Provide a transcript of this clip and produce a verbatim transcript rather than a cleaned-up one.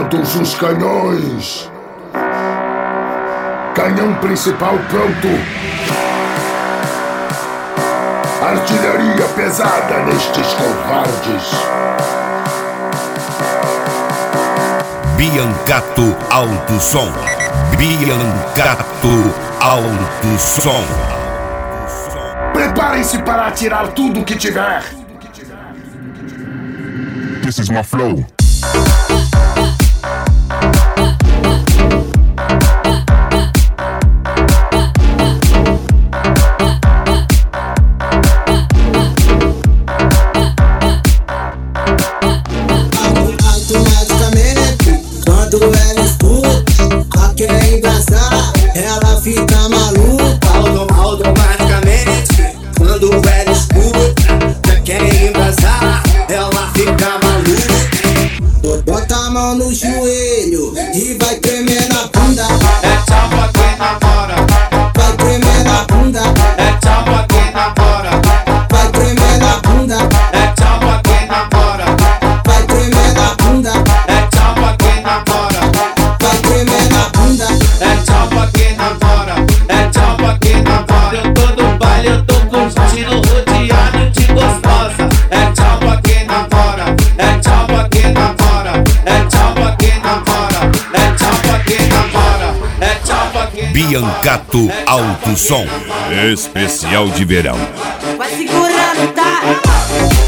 Prontos os canhões. Canhão principal pronto. Artilharia pesada nestes covardes. Biancato Alto Som. Biancato Alto Som. Preparem-se para atirar tudo que tiver. This is my flow. Automaticamente, quando ela escuta, quer engraçar, ela fica maluca. Automaticamente, quando ela escuta, quer embrasar, ela fica maluca. Bota a mão no joelho e vai tremer na bunda. É tchau pra quem namora. Vai tremer na bunda. É tchau pra quem namora. Vai tremer na bunda. É tchau pra quem namora. Vai tremer na bunda. É tchau pra quem namora. Vai tremer na bunda. É tchau pra quem namora. É tchau pra quem namora. Eu tô no baile, eu tô curtindo, rodeado de gostosa. É tchau pra quem namora. É tchau pra quem namora. É tchau pra quem namora. É tchau pra quem namora. É tchau pra quem namora. Biancato Alto Som. Especial de verão. Vai segurando, tá?